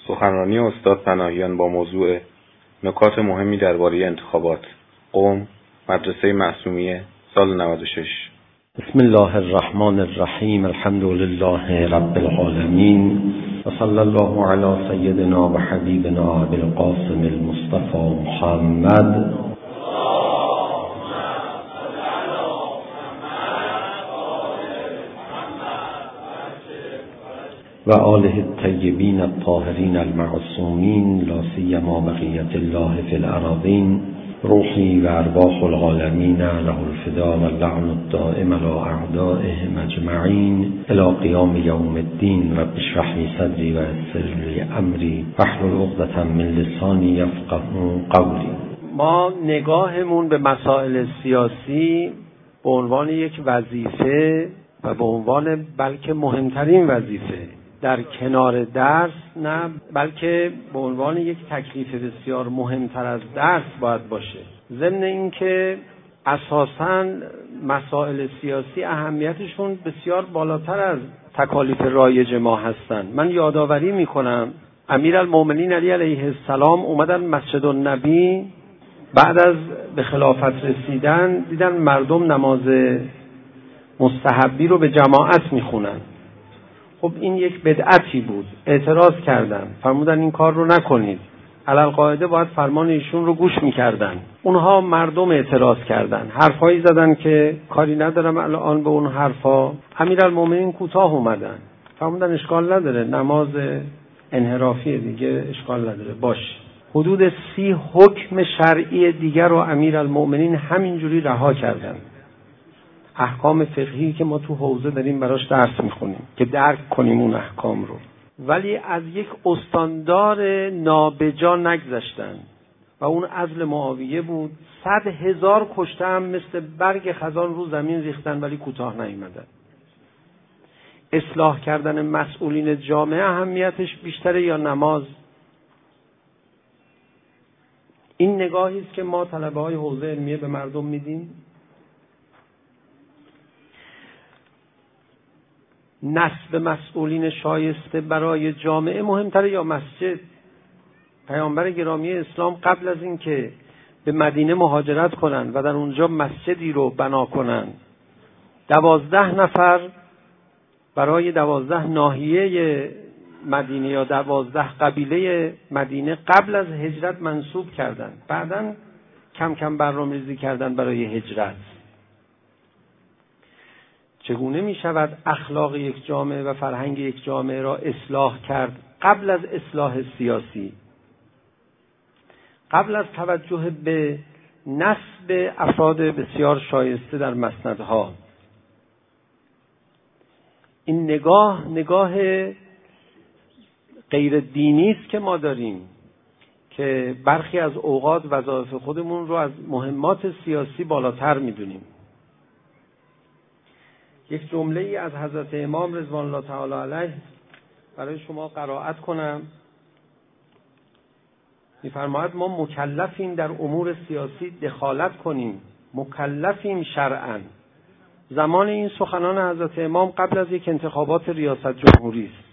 سخنرانی استاد پناهیان با موضوع نکات مهمی درباره انتخابات قم مدرسه معصومیه سال 96. بسم الله الرحمن الرحیم. الحمد لله رب العالمین و صلی الله علی سیدنا و حبیبنا ابوالقاسم المصطفى محمد و آله الطیبین الطاهرین المعصومین لا سیما بقیة الله فی الارضین روحی و ارواح العالمین له الفدا و اللعن الدائم علی اعدائهم اجمعین الی قیام یوم الدین. رب اشرح لی صدری و یسر لی امری واحلل عقدة من لسانی یفقهوا قولی. ما نگاهمون به مسائل سیاسی به عنوان یک وظیفه و به عنوان بلکه مهمترین وظیفه در کنار درس نه، بلکه به عنوان یک تکلیف بسیار مهمتر از درس باید باشه. ضمن اینکه اساساً مسائل سیاسی اهمیتشون بسیار بالاتر از تکالیف رایج ما هستند. من یادآوری میکنم امیرالمومنین علی علیه السلام اومدن مسجد النبی بعد از به خلافت رسیدن، دیدن مردم نماز مستحبی رو به جماعت میخونن. خب این یک بدعتی بود، اعتراض کردن، فرمودن این کار رو نکنید. علالقاعده باید فرمان ایشون رو گوش میکردن. اونها مردم اعتراض کردن، حرفایی زدن که کاری ندارم الان به اون حرفا. امیرالمومنین کوتاه اومدن، فرمودن اشکال نداره، نماز انحرافی دیگه اشکال نداره، باشه. حدود 30 حکم شرعی دیگر رو امیرالمومنین همینجوری رها کردن. احکام فقهی که ما تو حوزه داریم براش درس میخونیم که درک کنیم اون احکام رو، ولی از یک استاندار نابجا نگذشتن و اون عزل معاویه بود. 100,000 کشته هم مثل برگ خزان رو زمین ریختن ولی کوتاه نیامدن. اصلاح کردن مسئولین جامعه اهمیتش بیشتره یا نماز؟ این نگاهی است که ما طلبه های حوزه علمیه به مردم میدیم. نسب مسئولین شایسته برای جامعه مهمتره یا مسجد؟ پیامبر گرامی اسلام قبل از این که به مدینه مهاجرت کنن و در اونجا مسجدی رو بنا کنن، 12 نفر برای 12 ناحیه مدینه یا 12 قبیله مدینه قبل از هجرت منصوب کردن، بعداً کم کم برنامه‌ریزی کردن برای هجرت. چگونه می شود اخلاق یک جامعه و فرهنگ یک جامعه را اصلاح کرد قبل از اصلاح سیاسی، قبل از توجه به نسب افراد بسیار شایسته در مسندها؟ این نگاه غیر دینی است که ما داریم که برخی از اوقات وظایف خودمون رو از مهمات سیاسی بالاتر می‌دونیم. یک جمله ای از حضرت امام رضوان الله تعالی علیه برای شما قرائت کنم. می‌فرماید ما مکلفیم در امور سیاسی دخالت کنیم، مکلفیم شرعاً. زمان این سخنان حضرت امام قبل از یک انتخابات ریاست جمهوری است.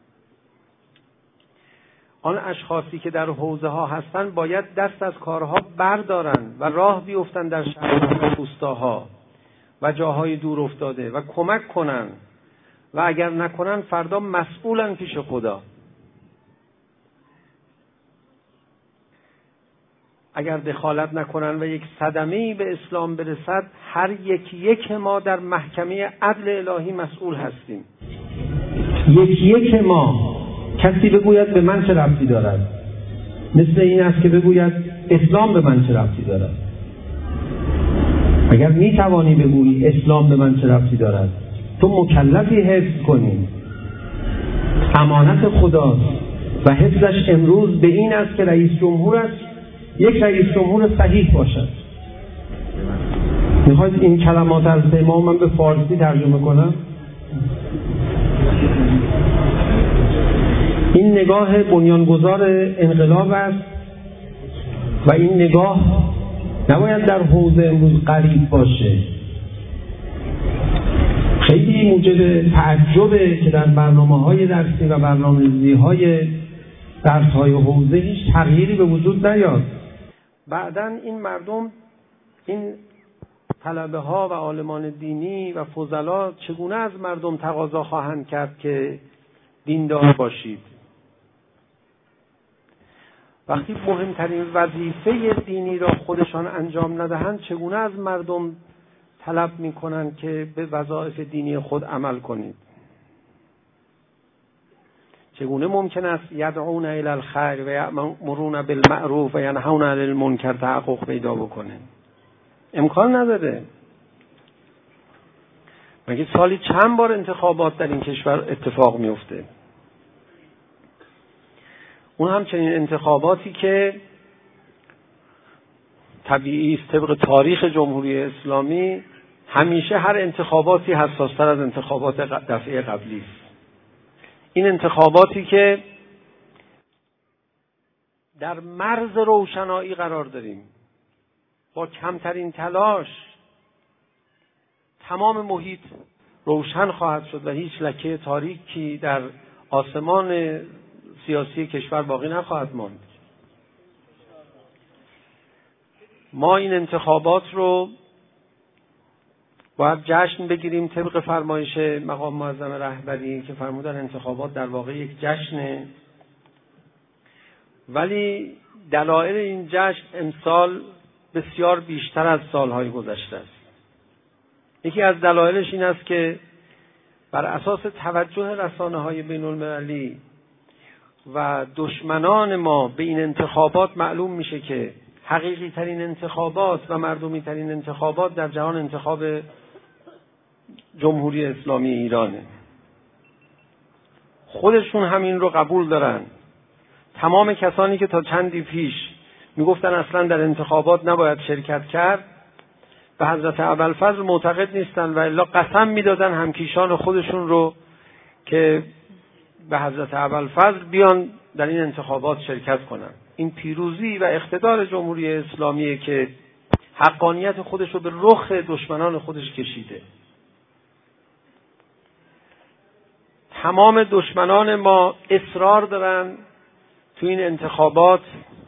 آن اشخاصی که در حوزه ها هستند باید دست از کارها بردارن و راه بیفتن در شهرها و روستاها و جاهای دور افتاده و کمک کنن، و اگر نکنن فردا مسئولن پیش خدا. اگر دخالت نکنن و یک صدمه‌ای به اسلام برسد، هر یک ما در محکمه عدل الهی مسئول هستیم. یک ما. کسی بگوید به من چه ربطی دارد، مثل این است که بگوید اسلام به من چه ربطی دارد. اگر می توانی بگویی اسلام به من چه ربطی دارد، تو مکلفی حفظ کنی، امانت خداست و حفظش امروز به این است که رئیس جمهور است، یک رئیس جمهور صحیح باشد. میخواید این کلمات از امام من به فارسی ترجمه کنم؟ این نگاه بنیانگذار انقلاب است و این نگاه نباید در حوزه امروز غریب باشه. خیلی موجب تعجبه که در برنامه‌های درسی و برنامه‌ریزی‌های درس‌های حوزه هیچ تغییری به وجود نیاد. بعداً این مردم، این طلبه ها و عالمان دینی و فضلا چگونه از مردم تقاضا خواهند کرد که دیندار باشید؟ وقتی مهمترین وظیفه دینی را خودشان انجام ندهند، چگونه از مردم طلب می‌کنند که به وظایف دینی خود عمل کنید؟ چگونه ممکن است یدعون الی الخیر و یأمرون بالمعروف و ینهون عن المنکر تحقق پیدا بکنه؟ امکان نداره. مگه سالی چند بار انتخابات در این کشور اتفاق میفته؟ اون همچنین انتخاباتی که طبیعی است طبق تاریخ جمهوری اسلامی، همیشه هر انتخاباتی حساس‌تر از انتخابات دفعه قبلی است. این انتخاباتی که در مرز روشنایی قرار داریم، با کمترین تلاش تمام محیط روشن خواهد شد و هیچ لکه تاریکی در آسمان سیاسی کشور باقی نخواهد ماند. ما این انتخابات رو باید جشن بگیریم طبق فرمایش مقام معظم رهبری که فرمودن انتخابات در واقع یک جشنه، ولی دلایل این جشن امسال بسیار بیشتر از سالهای گذشته است. یکی از دلایلش این است که بر اساس توجه رسانه‌های بین‌المللی و دشمنان ما به این انتخابات معلوم میشه که حقیقی ترین انتخابات و مردمی ترین انتخابات در جهان انتخاب جمهوری اسلامی ایرانه. خودشون همین رو قبول دارن. تمام کسانی که تا چندی پیش میگفتن اصلا در انتخابات نباید شرکت کرد، به حضرت ابوالفضل معتقد نیستن و الا قسم میدادن همکیشان خودشون رو که به حضرت ابوالفضل بیان در این انتخابات شرکت کنن. این پیروزی و اقتدار جمهوری اسلامیه که حقانیت خودش رو به رخ دشمنان خودش کشیده. تمام دشمنان ما اصرار دارن تو این انتخابات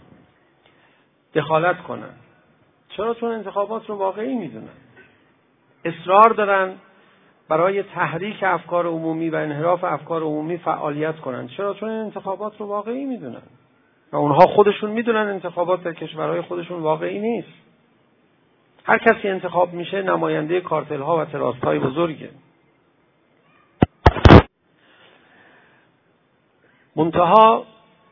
دخالت کنن. چرا؟ چون انتخابات رو واقعی میدونن. اصرار دارن برای تحریک افکار عمومی و انحراف افکار عمومی فعالیت کنن. چرا؟ چون انتخابات رو واقعی میدونن و اونها خودشون میدونن انتخابات در کشورهای خودشون واقعی نیست. هر کسی انتخاب میشه نماینده کارتل ها و تراست های بزرگه. منتها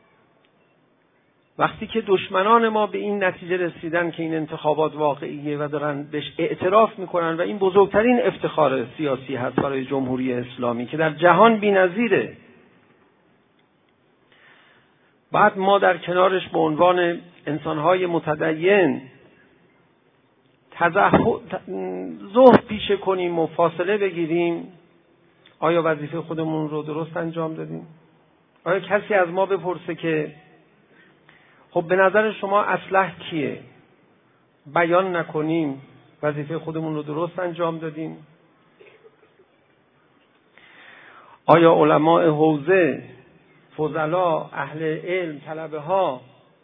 وقتی که دشمنان ما به این نتیجه رسیدن که این انتخابات واقعیه و دارن بهش اعتراف میکنن و این بزرگترین افتخار سیاسی هست برای جمهوری اسلامی که در جهان بی‌نظیره، بعد ما در کنارش به عنوان انسانهای متدین زهد پیشه کنیم و فاصله بگیریم؟ آیا وظیفه خودمون رو درست انجام دادیم؟ آیا کسی از ما بپرسه که خب به نظر شما اصلح کیه؟ بیان نکنیم وظیفه خودمون رو درست انجام دادیم؟ آیا علماء حوزه، فضلا، اهل علم، طلبه ها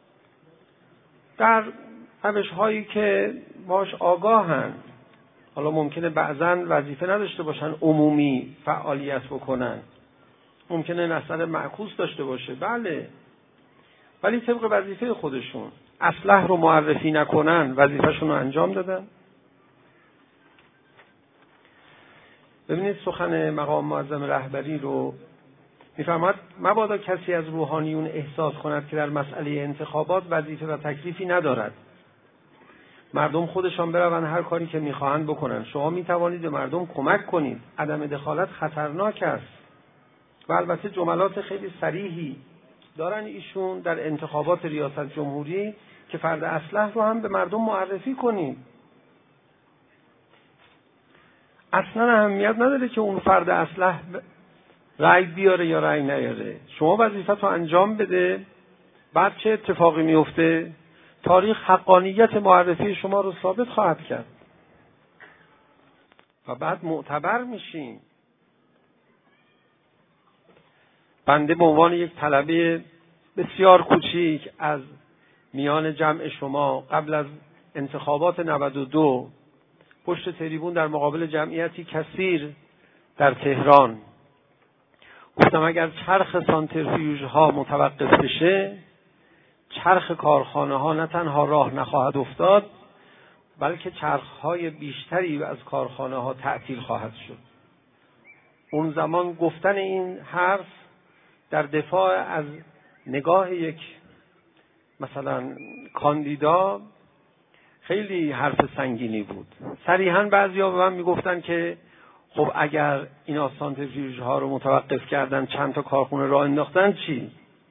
در روش هایی که باش آگاهند، حالا ممکنه بعضن وظیفه نداشته باشن عمومی فعالیت بکنن، ممکنه نظر معکوس داشته باشه، بله، ولی طبق وظیفه خودشون اصلح رو معرفی نکنن وظیفهشون رو انجام دادن؟ ببینید سخن مقام معظم رهبری رو میفرماد مبادا کسی از روحانیون احساس کند که در مسئله انتخابات وظیفه و تکلیفی ندارد. مردم خودشان بروند هر کاری که میخواهند بکنن. شما میتوانید به مردم کمک کنید. عدم دخالت خطرناک است. و البته جملات خیلی صریحی دارن ایشون در انتخابات ریاست جمهوری که فرد اصلح رو هم به مردم معرفی کنید. اصلا اهمیت نداره که اون فرد اصلح رأی بیاره یا رأی نیاره. شما وظیفت رو انجام بده. بعد چه اتفاقی میفته؟ تاریخ حقانیت معرفی شما رو ثابت خواهد کرد و بعد معتبر میشین. بنده به عنوان یک طلبه بسیار کوچیک از میان جمع شما قبل از انتخابات 92 پشت تریبون در مقابل جمعیتی کثیر در تهران گفتم اگر چرخ سانتریفیوژ ها متوقف بشه، چرخ کارخانه ها نه تنها راه نخواهد افتاد، بلکه چرخ های بیشتری از کارخانه ها تعطیل خواهد شد. اون زمان گفتن این حرف در دفاع از نگاه یک مثلا کاندیدا خیلی حرف سنگینی بود. صریحاً بعضیا به من میگفتن که خب اگر اینا سانتریفیوژ ها رو متوقف کردن، چند تا کارخونه راه انداختن، چی؟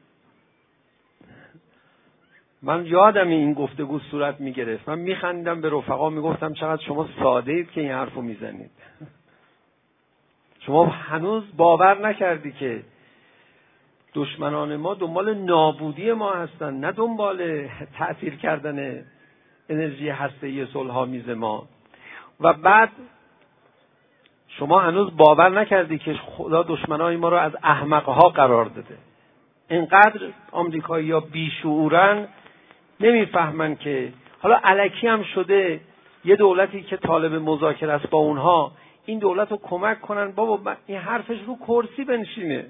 من یادم این گفتگو صورت میگرفت. من میخندیدم، به رفقا میگفتم چقدر شما ساده اید که این حرفو میزنید. شما هنوز باور نکردی که دشمنان ما دنبال نابودی ما هستن، نه دنبال تعطیل کردن انرژی هسته‌ای صلح‌آمیز ما. و بعد شما هنوز باور نکردی که خدا دشمنای ما رو از احمق‌ها قرار داده. اینقدر آمریکایی‌ها بیشعورن، نمیفهمن که حالا الکی هم شده یه دولتی که طالب مذاکره است با اونها، این دولت رو کمک کنن بابا این حرفش رو کرسی بنشینه.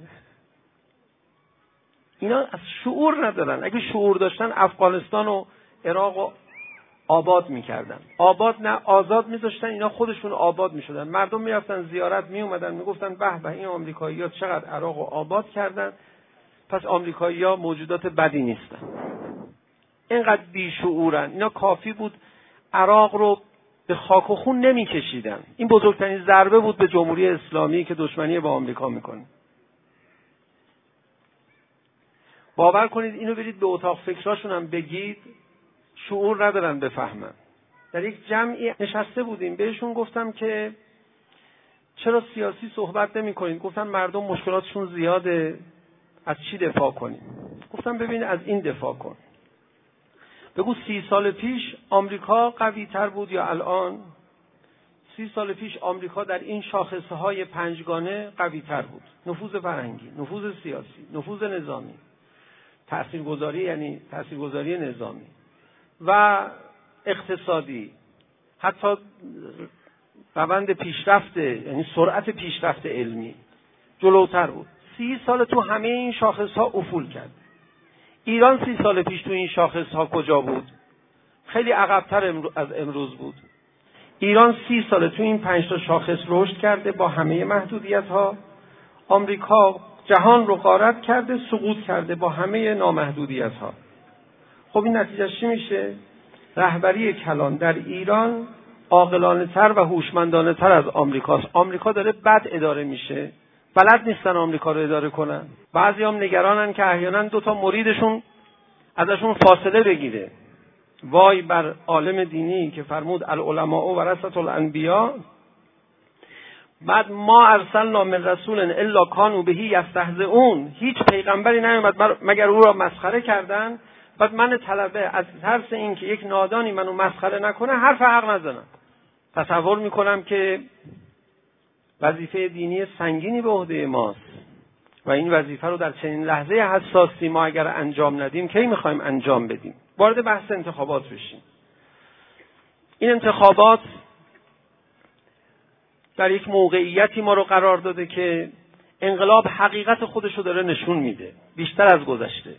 اینا از شعور ندارن. اگه شعور داشتن افغانستان و عراق رو آباد میکردن. آباد نه آزاد میذاشتن، اینا خودشون آباد میشدن. مردم میرفتن زیارت میومدن میگفتن به به این آمریکایی‌ها چقدر عراق رو آباد کردن، پس آمریکایی‌ها موجودات بدی نیستن. اینقدر بیشعورن. اینا کافی بود عراق رو به خاک و خون نمیکشیدن. این بزرگترین ضربه بود به جمهوری اسلامی که دشمنی با آمریکا میکنه. باور کنید اینو برید به اتاق فکراشون هم بگید، شعور ندارن بفهمن. در یک جمعی نشسته بودیم، بهشون گفتم که چرا سیاسی صحبت نمی کنید؟ گفتن مردم مشکلاتشون زیاده، از چی دفاع کنیم؟ گفتم ببین از این دفاع کن. بگو 30 سال پیش آمریکا قوی تر بود یا الان؟ 30 سال پیش آمریکا در این شاخصه های پنجگانه قوی تر بود. نفوذ فرهنگی، نفوذ سیاسی، نفوذ نظامی، تاثیرگذاری یعنی تاثیرگذاری نظامی و اقتصادی، حتی روند پیشرفت یعنی سرعت پیشرفت علمی جلوتر بود. 30 سال تو همه این شاخص ها افول کرد. ایران 30 سال پیش تو این شاخص ها کجا بود؟ خیلی عقب‌تر از امروز بود. ایران 30 سال تو این 5 تا شاخص رشد کرده با همه محدودیت ها. آمریکا جهان رو غارت کرده، سقوط کرده با همه نامحدودیت ها. خب این نتیجه چی میشه؟ رهبری کلان در ایران عاقلانه تر و هوشمندانه تر از آمریکاست. آمریکا داره بد اداره میشه، بلد نیستن آمریکا رو اداره کنن. بعضی هم نگرانن که احیانا 2 تا مریدشون ازشون فاصله بگیره. وای بر عالم دینی که فرمود العلماء ورثة الانبیاء. بعد ما ارسلنا من رسول الا کانوا به یستهزئون. هیچ پیغمبری نیامد مگر او را مسخره کردن. بعد من طلبه از ترس این که یک نادانی منو مسخره نکنه حرف حق نزنم. تصور میکنم که وظیفه دینی سنگینی به عهده ماست و این وظیفه رو در چنین لحظه حساسی ما اگر انجام ندیم کی میخوایم انجام بدیم؟ وارد بحث انتخابات بشیم. این انتخابات در یک موقعیتی ما رو قرار داده که انقلاب حقیقت خودش رو داره نشون میده بیشتر از گذشته.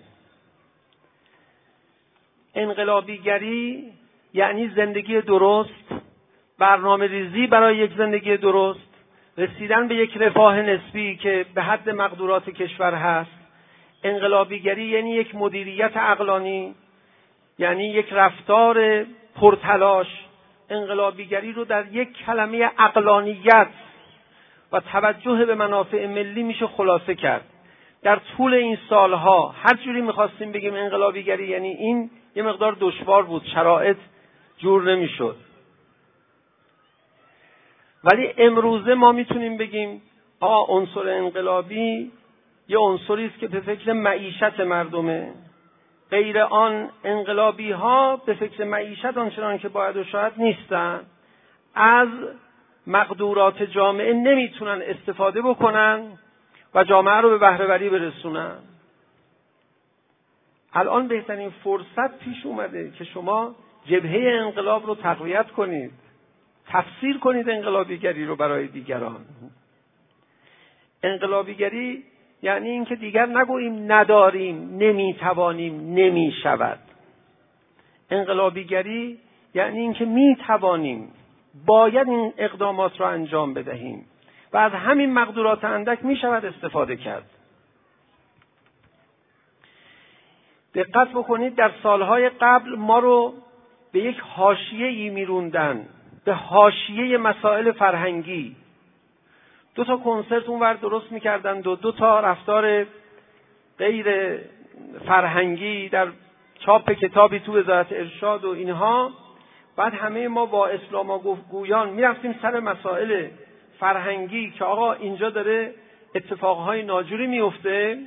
انقلابیگری یعنی زندگی درست، برنامه ریزی برای یک زندگی درست، رسیدن به یک رفاه نسبی که به حد مقدورات کشور هست. انقلابیگری یعنی یک مدیریت عقلانی، یعنی یک رفتار پرتلاش. انقلابیگری رو در یک کلمه عقلانیت و توجه به منافع ملی میشه خلاصه کرد. در طول این سالها هر جوری میخواستیم بگیم انقلابیگری یعنی این، یه مقدار دشوار بود، شرایط جور نمیشد. ولی امروزه ما میتونیم بگیم عنصر انقلابی یه عنصری است که به فکر معیشت مردمه. غیر آن انقلابی ها به فکر معیشت آنچنان که باید و شاید نیستن. از مقدورات جامعه نمیتونن استفاده بکنن و جامعه رو به بهره وری برسونن. الان بهترین فرصت پیش اومده که شما جبهه انقلاب رو تقویت کنید، تفسیر کنید انقلابیگری رو برای دیگران. انقلابیگری یعنی این که دیگر نگوییم نداریم، نمیتوانیم، نمیشود. انقلابیگری یعنی این که میتوانیم، باید این اقدامات را انجام بدهیم و از همین مقدورات اندک میشود استفاده کرد. دقت بکنید در سالهای قبل ما رو به یک حاشیه‌ای میروندن، به حاشیه مسائل فرهنگی. 2 کنسرت اونور درست میکردن، 2 رفتار غیر فرهنگی در چاپ کتابی تو وزارت ارشاد و اینها. بعد همه ما با اسلام گویان میرفتیم سر مسائل فرهنگی که آقا اینجا داره اتفاقهای ناجوری میفته،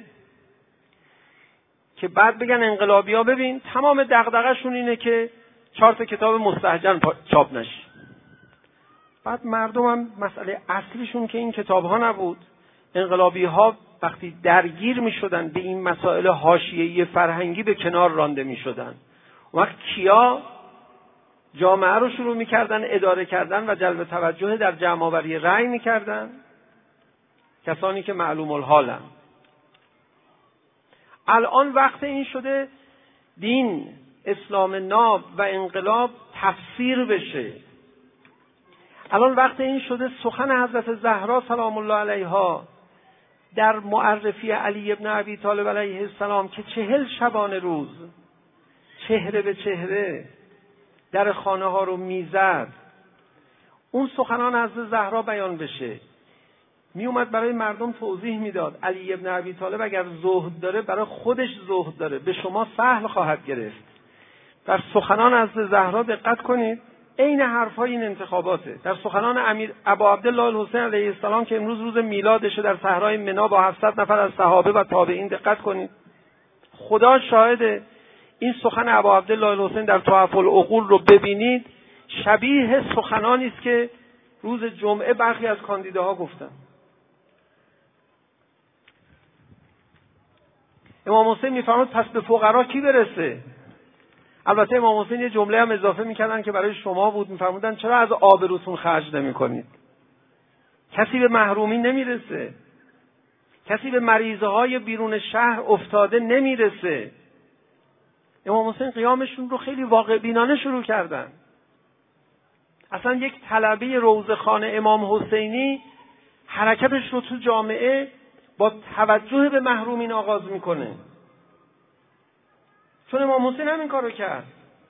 که بعد بگن انقلابی‌ها ببین تمام دغدغه‌شون اینه که 4 کتاب مستهجن چاپ نشه. بعد مردم هم مسئله اصلیشون که این کتاب‌ها نبود. انقلابی‌ها وقتی درگیر می‌شدن به این مسائل حاشیه‌ای فرهنگی به کنار رانده می‌شدن. وقت کیا جامعه رو شروع می‌کردن اداره کردن و جلب توجه در جمع‌آوری رأی می‌کردن؟ کسانی که معلوم الحالن. الان وقت این شده دین، اسلام ناب و انقلاب تفسیر بشه. الان وقت این شده سخن حضرت زهرا سلام الله علیها در معرفی علی ابن ابی طالب علیه السلام که 40 شبانه روز چهره به چهره در خانه ها رو میزد، اون سخنان حضرت زهرا بیان بشه. می اومد برای مردم توضیح میداد علی ابن ابی طالب اگر زهد داره برای خودش زهد داره، به شما سهل خواهد گرفت. در سخنان حضرت زهرا دقت کنید، عین حرفای این انتخاباته. در سخنان امیر ابا عبدالله الحسین علیه السلام که امروز روز میلادشه در صحرای منا با 700 نفر از صحابه و تابعین، دقت کنید، خدا شاهده این سخن ابا عبدالله الحسین در تحف العقول رو ببینید، شبیه سخنانی است که روز جمعه برخی از کاندیداها گفتن. امام حسین میفرماد پس به فقرا کی برسه؟ البته امام حسین یه جمله هم اضافه میکردن که برای شما بود، میفرمودن چرا از آبروتون خرج نمیکنید؟ کسی به محرومی نمیرسه، کسی به مریضه های بیرون شهر افتاده نمیرسه. امام حسین قیامشون رو خیلی واقع بینانه شروع کردن. اصلا یک طلبه روضه‌خانه امام حسینی حرکتش رو تو جامعه با توجه به محرومین آغاز میکنه، چون امام حسین همین کارو کرد.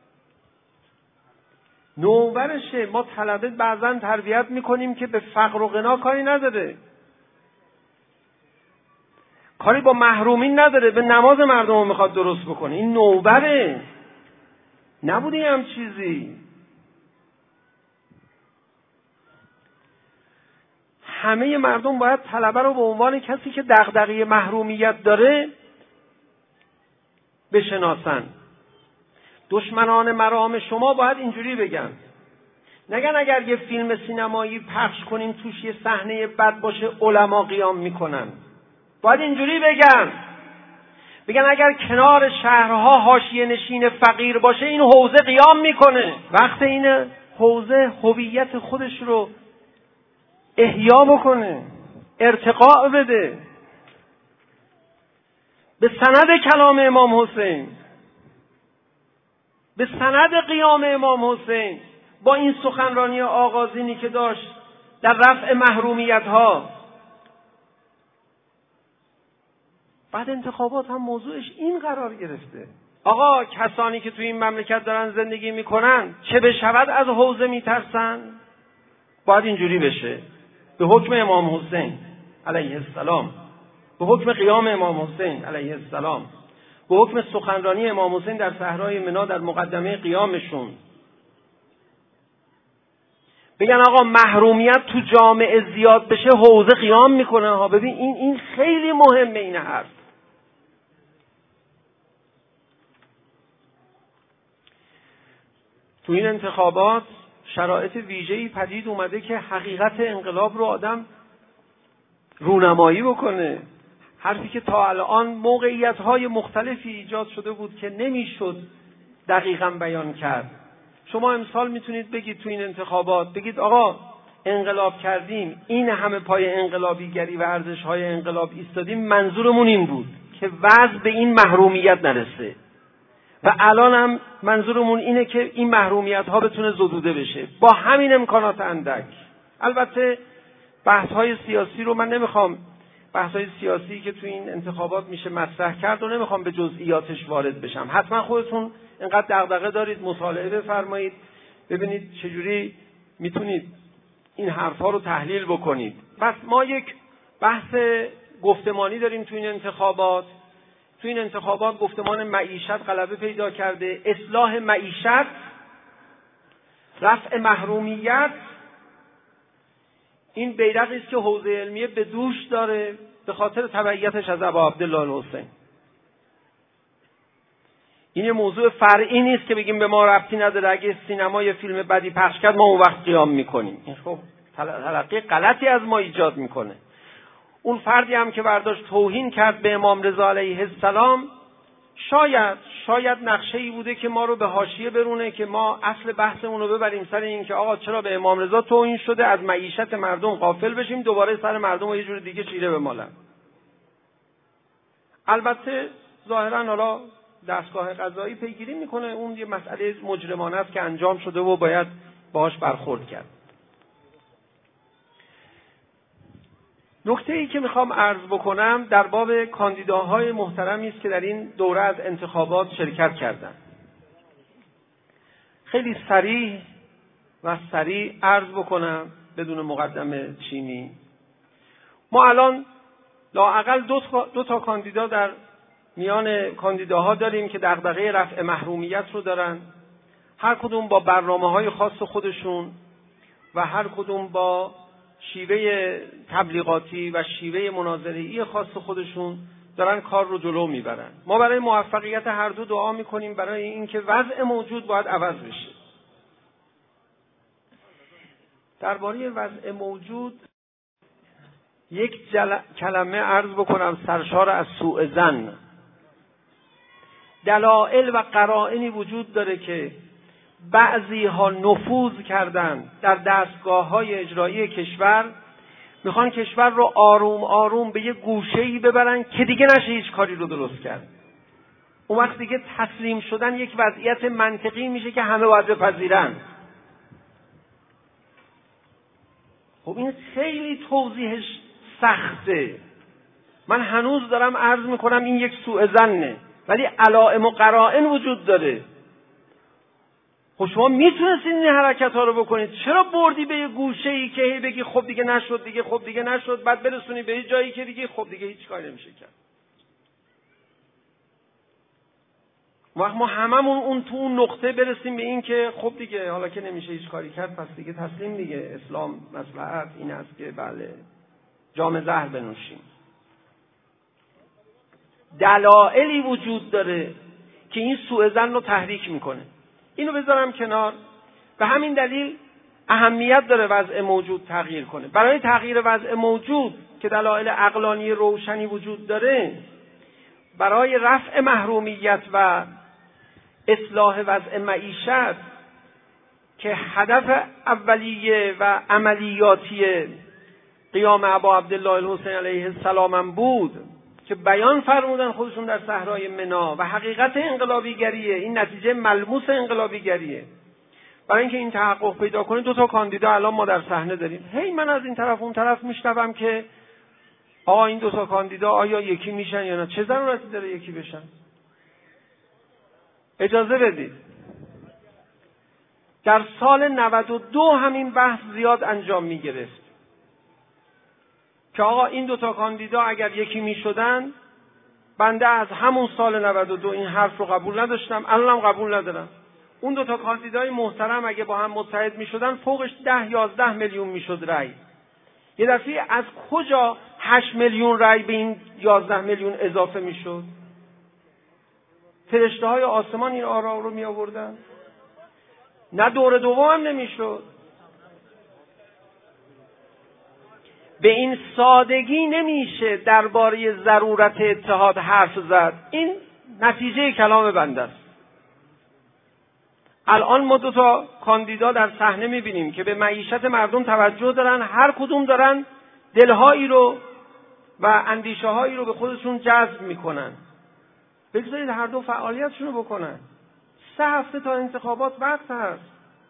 نوبرشه. ما طلبه بعضا تربیت میکنیم که به فقر و غنا کاری نداره، کاری با محرومین نداره، به نماز مردم رو میخواد درست بکنه. این نوبره، نبودی هم چیزی. همه مردم باید طلبه رو به عنوان کسی که دغدغه محرومیت داره بشناسن. دشمنان مرام شما باید اینجوری بگن، نگن اگر یه فیلم سینمایی پخش کنیم توش یه صحنه بد باشه علما قیام میکنن. باید اینجوری بگن اگر کنار شهرها حاشیه نشین فقیر باشه این حوزه قیام میکنه. وقت این حوزه هویت خودش رو احیا بکنه، ارتقاء بده به سند کلام امام حسین، به سند قیام امام حسین با این سخنرانی آغازینی که داشت در رفع محرومیت ها. بعد انتخابات هم موضوعش این قرار گرفته. آقا کسانی که توی این مملکت دارن زندگی میکنن چه بشود از حوزه میترسن؟ باید اینجوری بشه، به حکم امام حسین علیه السلام، به حکم قیام امام حسین علیه السلام، به حکم سخنرانی امام حسین در صحرای منا در مقدمه قیامشون، بگن آقا محرومیت تو جامعه زیاد بشه حوزه قیام میکنه ها. ببین این خیلی مهمه این حرف. تو این انتخابات شرایط ویژه‌ای پدید اومده که حقیقت انقلاب رو آدم رونمایی بکنه. حرفی که تا الان موقعیت‌های مختلفی ایجاد شده بود که نمیشد دقیقاً بیان کرد. شما امسال میتونید بگید تو این انتخابات، بگید آقا انقلاب کردیم، این همه پای انقلابیگری و ارزش‌های انقلاب ایستادیم، منظورمون این بود که وضع به این محرومیت نرسه و الان هم منظورمون اینه که این محرومیت‌ها بتونه زدوده بشه با همین امکانات اندک. البته بحث‌های سیاسی رو من نمیخوام، بحث‌های سیاسی که تو این انتخابات میشه مطرح کرد و نمیخوام به جزئیاتش وارد بشم. حتما خودتون اینقدر دغدغه دارید مطالعه بفرمایید، ببینید چجوری میتونید این حرفا رو تحلیل بکنید. پس ما یک بحث گفتمانی داریم تو این انتخابات. تو این انتخابات گفتمان معیشت غلبه پیدا کرده، اصلاح معیشت، رفع محرومیت. این بیرقی است که حوزه علمیه به دوش داره به خاطر تبعیتش از ابا عبدالله الحسین. این یه موضوع فرعی نیست که بگیم به ما ربطی نداره، اگه سینما یه فیلم بدی پخش کرد ما اون وقت قیام میکنیم. این خب تلقی غلطی از ما ایجاد میکنه. اون فردی هم که برداشت توهین کرد به امام رضا علیه السلام، شاید نقشه‌ای بوده که ما رو به حاشیه برونه که ما اصل بحثمون رو ببریم سر این که آقا چرا به امام رضا توهین شده، از معیشت مردم غافل بشیم، دوباره سر مردم رو یه جور دیگه چیره بمالن. البته ظاهرا حالا دستگاه قضایی پیگیری میکنه، اون یه مسئله مجرمانه است که انجام شده و باید باهاش برخورد کرد. نکته‌ای که میخوام عرض بکنم در باب کاندیداهای محترمی است که در این دوره از انتخابات شرکت کردند. خیلی سریع عرض بکنم بدون مقدمه چینی. ما الان لااقل دو تا کاندیدا در میان کاندیداها داریم که دغدغه رفع محرومیت رو دارن، هر کدوم با برنامه‌های خاص خودشون و هر کدوم با شیوه تبلیغاتی و شیوه مناظره‌ای خاص خودشون دارن کار رو جلو میبرن. ما برای موفقیت هر دو دعا میکنیم، برای اینکه وضع موجود باید عوض بشه. درباره وضع موجود یک کلمه عرض بکنم سرشار از سوء ظن. دلایل و قرائنی وجود داره که بعضی ها نفوذ کردن در دستگاه‌های اجرایی کشور، میخوان کشور رو آروم آروم به یه گوشه‌ای ببرن که دیگه نشه هیچ کاری رو درست کرد. اون وقت دیگه تسلیم شدن یک وضعیت منطقی میشه که همه باید بپذیرن. خب این خیلی توضیحش سخته. من هنوز دارم عرض میکنم این یک سوء ظنه، ولی علائم و قرائن وجود داره. خب شما میتونستید این حرکت ها رو بکنید، چرا بردی به یه گوشه ای که هی بگی خب دیگه نشد، بعد برسونی به یه جایی که دیگه خب دیگه هیچ کاری نمیشه کرد. وقت ما هممون اون تو اون نقطه برسیم به این که خب دیگه حالا که نمیشه هیچ کاری کرد پس دیگه تسلیم دیگه، اسلام مصلحت این است که بله جام زهر بنوشیم. دلایلی وجود داره که این سوء ظن رو تحریک میکنه. اینو بذارم کنار. به همین دلیل اهمیت داره وضع موجود تغییر کنه. برای تغییر وضع موجود که دلایل عقلانی روشنی وجود داره، برای رفع محرومیت و اصلاح وضع معیشت که هدف اولیه و عملیاتی قیام ابا عبدالله الحسین علیه السلام هم بود که بیان فرمودن خودشون در صحرای منا و حقیقت انقلابیگریه، این نتیجه ملموس انقلابیگریه. برای اینکه این تحقق پیدا کنه دو تا کاندیدا الان ما در صحنه داریم. هی من از این طرف اون طرف میشنوم که آقا این دو تا کاندیدا آیا یکی میشن یا نه؟ چه ضرورتی داره یکی بشن؟ اجازه بدید. در سال 92 همین بحث زیاد انجام میگرفت که آقا این دو تا کاندیدا اگر یکی میشدن، بنده از همون سال 92 این حرف رو قبول نداشتم، الانم قبول ندارم. اون دو تا کاندیدای محترم اگه با هم متحد میشدن فوقش 10-11 میلیون میشد رأی. یه دفعه از کجا 8 میلیون رأی به این 11 میلیون اضافه میشد؟ فرشته های آسمان این آرا رو می آوردن؟ نه دور دوم هم نمیشد. به این سادگی نمیشه درباره ضرورت اتحاد حرف زد. این نتیجه کلام بنده است. الان ما 2 تا کاندیدا در صحنه میبینیم که به معیشت مردم توجه دارن، هر کدوم دارن دلهایی رو و اندیشه هایی رو به خودشون جذب میکنن. بگذارید هر دو فعالیتشون رو بکنن. 3 هفته تا انتخابات وقت هست.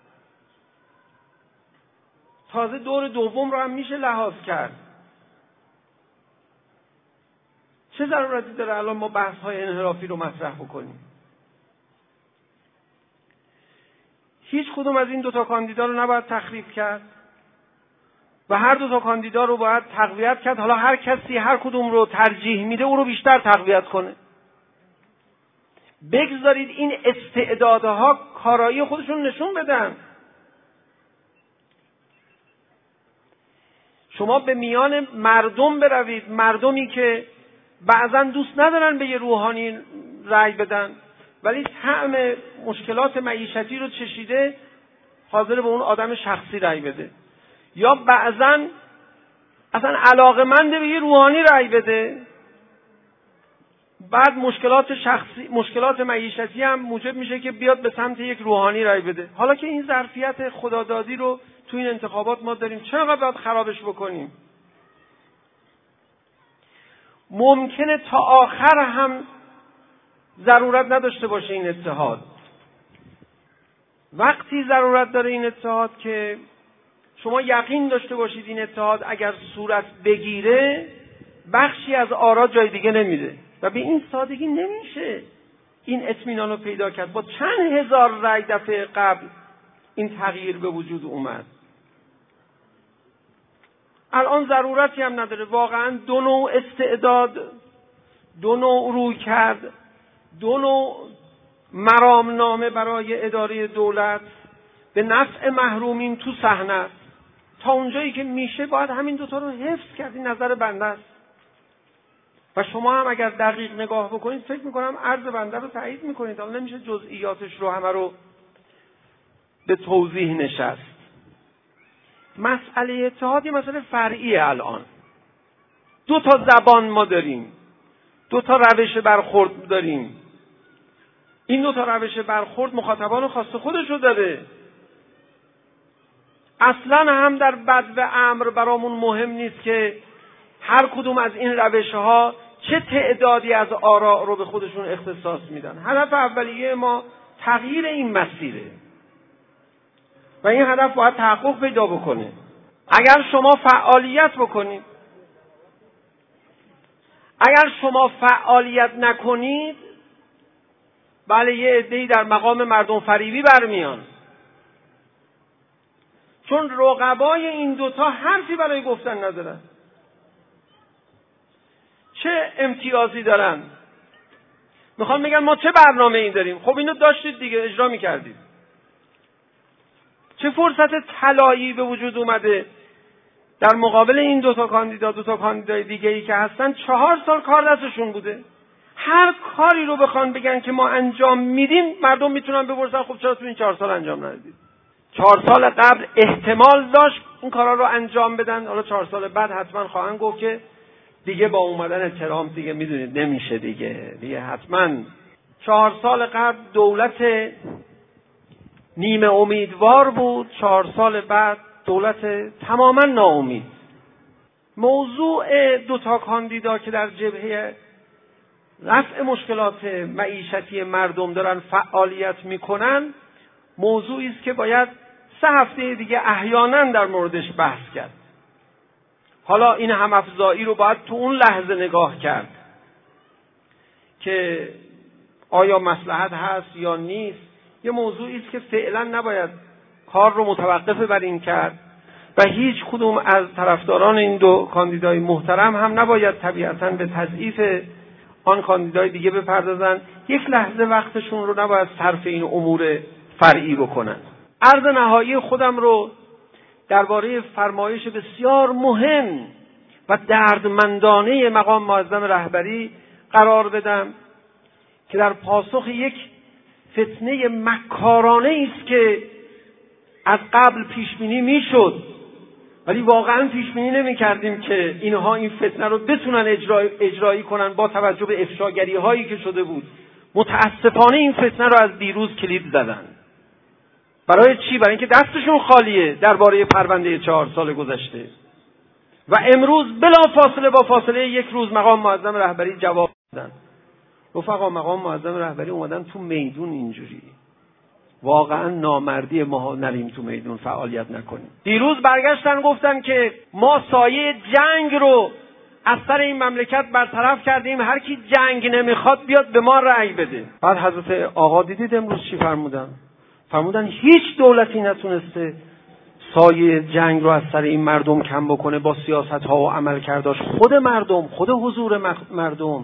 تازه دور دوم رو هم میشه لحاظ کرد. چه ضرورتی داره الان ما بحث های انحرافی رو مطرح بکنیم؟ هیچ کدوم از این 2 تا کاندیدا رو نباید تخریب کرد و هر 2 تا کاندیدا رو باید تقویت کرد. حالا هر کسی هر کدوم رو ترجیح میده او رو بیشتر تقویت کنه. بگذارید این استعدادها کارایی خودشون نشون بدن. شما به میان مردم بروید، مردمی که بعضا دوست ندارن به یه روحانی رأی بدن ولی طعم مشکلات معیشتی رو چشیده، حاضر به اون آدم شخصی رأی بده، یا بعضا اصلا علاقه‌مند به یه روحانی رأی بده، بعد مشکلات معیشتی هم موجب میشه که بیاد به سمت یک روحانی رأی بده. حالا که این ظرفیت خدادادی رو تو این انتخابات ما داریم، چرا باید خرابش بکنیم؟ ممکنه تا آخر هم ضرورت نداشته باشه این اتحاد. وقتی ضرورت داره این اتحاد که شما یقین داشته باشید این اتحاد اگر صورت بگیره بخشی از آرا جای دیگه نمیره و به این سادگی نمیشه این اطمینان رو پیدا کرد. با چند هزار رأی دفعه قبل این تغییر به وجود اومد. الان ضرورتی هم نداره. واقعا 2 نوع استعداد، 2 نوع روی کرد، 2 نوع مرامنامه برای اداره دولت به نفع محرومین تو صحنه است. تا اونجایی که میشه باید همین 2 تا رو حفظ کرد. این نظر بنده است و شما هم اگر دقیق نگاه بکنید فکر میکنم عرض بنده رو تایید میکنید. حالا نمیشه جزئیاتش رو همه رو به توضیح نشست. مسئله اتحاد یه مسئله فرعیه. الان 2 تا زبان ما داریم، 2 تا روش برخورد داریم. این 2 تا روش برخورد مخاطبان خاص خودش رو داره. اصلا هم در بد و امر برامون مهم نیست که هر کدوم از این روش‌ها چه تعدادی از آراء رو به خودشون اختصاص میدن. هدف اولیه ما تغییر این مسیره و این هدف باید تحقق پیدا بکنه. اگر شما فعالیت بکنید، اگر شما فعالیت نکنید، بله یه عده‌ای در مقام مردم فریبی برمیان، چون رقبای این 2 تا حرفی برای گفتن ندارن. چه امتیازی دارن؟ میخوان بگن ما چه برنامه این داریم. خب اینو داشتید دیگه، اجرا میکردید. چه فرصت طلایی به وجود اومده در مقابل این 2 تا کاندیدا، 2 تا کاندیدای دیگه ای که هستن 4 سال کار دستشون بوده. هر کاری رو بخوان بگن که ما انجام میدیم، مردم میتونن بپرسن خب چرا تو این 4 سال انجام ندادید؟ 4 سال قبل احتمال داشت این کارا رو انجام بدن، حالا 4 سال بعد حتما خواهند گفت که دیگه با اومدن ترامپ دیگه میدونید نمیشه دیگه حتما. 4 سال قبل دولت نیمه امیدوار بود، 4 سال بعد دولت تماما ناامید. موضوع 2 تا کاندیدا که در جبهه رفع مشکلات معیشتی مردم دارن فعالیت میکنن موضوعی است که باید 3 هفته دیگه احیانا در موردش بحث کرد. حالا این هم‌افزایی رو باید تو اون لحظه نگاه کرد که آیا مصلحت هست یا نیست. یه موضوعی است که فعلا نباید کار رو متوقف بر این کرد و هیچ کدوم از طرفداران این 2 کاندیدای محترم هم نباید طبیعتاً به تضعیف آن کاندیدای دیگه بپردازن. یک لحظه وقتشون رو نباید صرف این امور فرعی بکنن. عرض نهایی خودم رو درباره فرمایش بسیار مهم و دردمندانه مقام معظم رهبری قرار بدم که در پاسخ یک فتنه مکارانه است که از قبل پیش بینی میشد ولی واقعا پیش بینی نمی‌کردیم که اینها این فتنه رو بتونن اجرایی کنن با توجه به افشاگری هایی که شده بود. متاسفانه این فتنه رو از دیروز کلید زدن. برای چی؟ برای اینکه دستشون خالیه درباره پرونده 4 سال گذشته. و امروز بلا فاصله با فاصله 1 روز مقام معظم رهبری جواب دادن. رفقا مقام معظم رهبری اومدن تو میدون اینجوری. واقعا نامردی ما نریم تو میدون فعالیت نکنیم. دیروز برگشتن گفتن که ما سایه جنگ رو از سر این مملکت برطرف کردیم، هر کی جنگ نمیخواد بیاد به ما رأی بده. بعد حضرت آقا دیدید امروز چی فرمودن؟ فرمودن هیچ دولتی نتونسته سایه جنگ رو از سر این مردم کم بکنه با سیاست‌ها و عملکرداش. خود مردم، خود حضور مردم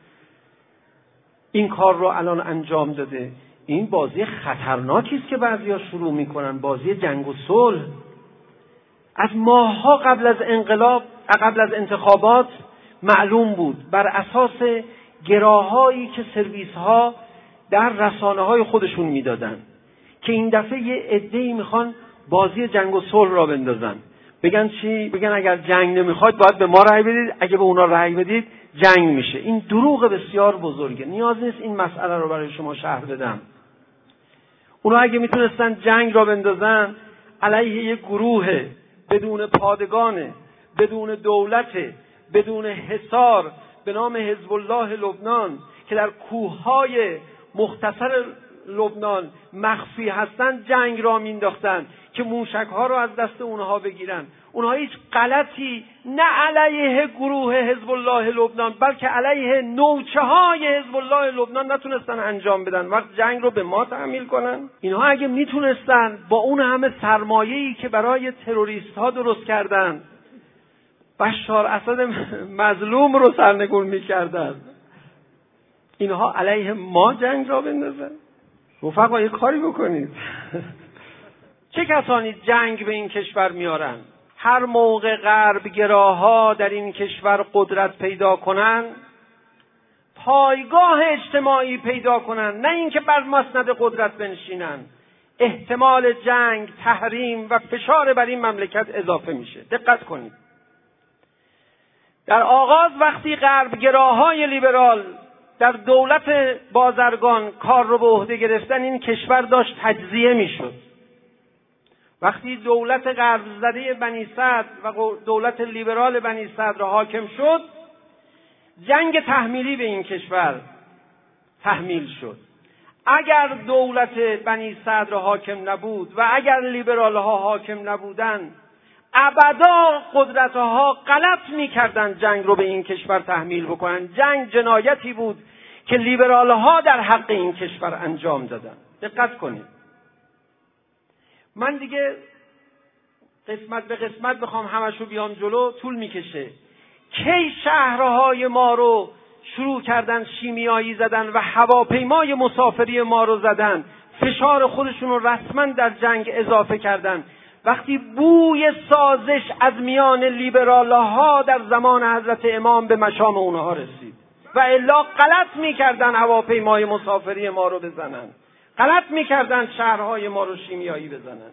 این کار رو الان انجام داده. این بازی خطرناکی است که بعضیا شروع میکنن، بازی جنگ و صلح. از ماه‌ها قبل از انقلاب، قبل از انتخابات معلوم بود بر اساس گراهایی که سرویس‌ها در رسانه‌های خودشون میدادن که این دفعه یه عده‌ای میخوان بازی جنگ و صلح را بندازن. بگن چی؟ بگن اگر جنگ نمیخواید باید به ما رأی بدید، اگه به اونا رأی بدید جنگ میشه. این دروغ بسیار بزرگه. نیاز نیست این مسئله رو برای شما شرح بدم. اونا اگه میتونستن جنگ را بندازن علیه یک گروه بدون پادگان، بدون دولت، بدون حصار به نام حزب الله لبنان که در کوههای مختصر لبنان مخفی هستن، جنگ را مینداختن که موشک‌ها رو از دست اونها بگیرن. اونها هیچ غلطی نه علیه گروه حزب الله لبنان بلکه علیه نوچه‌های حزب الله لبنان نتونستن انجام بدن. وقت جنگ رو به ما تحمیل کنن. اینها اگه میتونستن با اون همه سرمایه‌ای که برای تروریست‌ها درست کردن بشار اسد مظلوم رو سرنگون میکردن، اینها علیه ما جنگ را بندازن. رفقا یه کاری بکنید. چه کسانی جنگ به این کشور میارن؟ هر موقع غربگراها در این کشور قدرت پیدا کنن، پایگاه اجتماعی پیدا کنن، نه اینکه بر مسند قدرت بنشینن، احتمال جنگ، تحریم و فشار بر این مملکت اضافه میشه. دقت کنید. در آغاز وقتی غربگراهای لیبرال در دولت بازرگان کار رو به عهده گرفتن، این کشور داشت تجزیه میشد. وقتی دولت غرب زده بنی صدر و دولت لیبرال بنی صدر حاکم شد، جنگ تحمیلی به این کشور تحمیل شد. اگر دولت بنی صدر حاکم نبود و اگر لیبرال ها حاکم نبودن، ابدا قدرت ها غلط میکردن جنگ رو به این کشور تحمیل بکنن. جنگ جنایتی بود که لیبرال ها در حق این کشور انجام دادن. دقت کنید. من دیگه قسمت به قسمت بخوام همشو بیام جلو طول میکشه. کی شهرهای ما رو شروع کردن شیمیایی زدن و هواپیمای مسافری ما رو زدن، فشار خودشون رو رسما در جنگ اضافه کردن. وقتی بوی سازش از میان لیبرال ها در زمان حضرت امام به مشام اونها رسید و الا غلط میکردن هواپیمای مسافری ما رو بزنن، غلط میکردن شهرهای ما رو شیمیایی بزنن.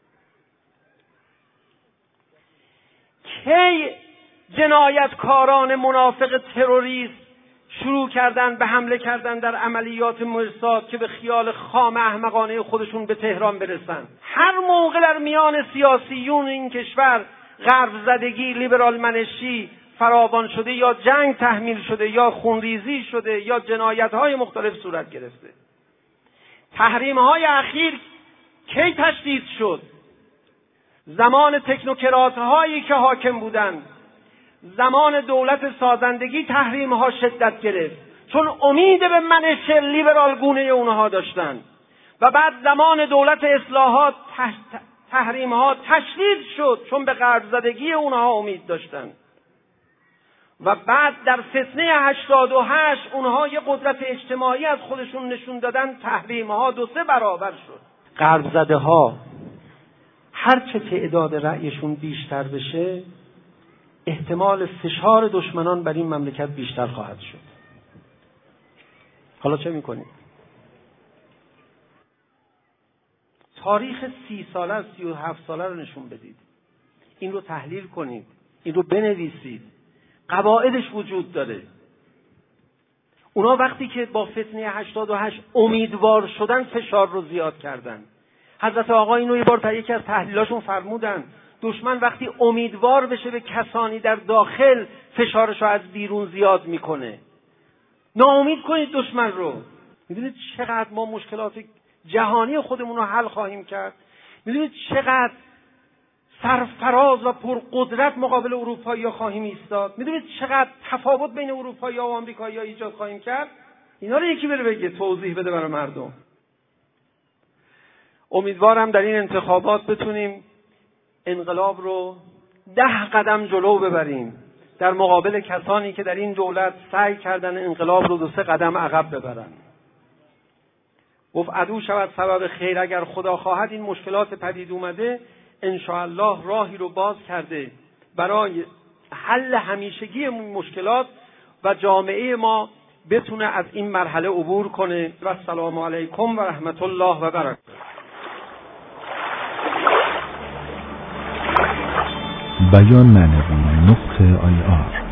کی جنایتکاران منافق تروریست شروع کردن به حمله کردن در عملیات مرصاد که به خیال خام احمقانه خودشون به تهران برسن؟ هر موقع در میان سیاسیون این کشور غرب زدگی، لیبرال منشی فراوان شده، یا جنگ تحمیل شده، یا خونریزی شده، یا جنایت‌های مختلف صورت گرفته. تحریم‌های اخیر کی تشدید شد؟ زمان تکنوکرات‌هایی که حاکم بودند. زمان دولت سازندگی تحریم‌ها شدت گرفت چون امید به منش لیبرال گونه اونها داشتن، و بعد زمان دولت اصلاحات تحریم‌ها تشدید شد چون به غرب زدگی اونها امید داشتن، و بعد در فتنه 88 اونها یه قدرت اجتماعی از خودشون نشون دادن، تحریم‌ها 2-3 برابر شد. غرب زده ها هر چه تعداد رأیشون بیشتر بشه، احتمال فشار دشمنان بر این مملکت بیشتر خواهد شد. حالا چه میکنید؟ تاریخ 30 ساله 37 ساله رو نشون بدید. این رو تحلیل کنید، این رو بنویسید. قواعدش وجود داره. اونا وقتی که با فتنه 88 امیدوار شدن فشار رو زیاد کردن. حضرت آقا اینو یه بار در یکی از تحلیلاشون فرمودن، دشمن وقتی امیدوار بشه به کسانی در داخل فشارش رو از بیرون زیاد میکنه. ناامید کنید دشمن رو. میدونید چقدر ما مشکلات جهانی خودمون رو حل خواهیم کرد؟ میدونید چقدر سرفراز و پرقدرت مقابل اروپایی ها خواهیم ایستاد؟ میدونید چقدر تفاوت بین اروپایی ها و آمریکایی ها ایجاد خواهیم کرد؟ اینا رو یکی بره بگه، توضیح بده برای مردم. امیدوارم در این انتخابات بتونیم انقلاب رو 10 قدم جلو ببریم در مقابل کسانی که در این دولت سعی کردن انقلاب رو 2-3 قدم عقب ببرن. گفت عدو شود سبب خیر، اگر خدا خواهد این مشکلات پدید اومده انشاءالله راهی رو باز کرده برای حل همیشگی مشکلات و جامعه ما بتونه از این مرحله عبور کنه. و السلام علیکم و رحمت الله و برکاته. بیان معنوی .ir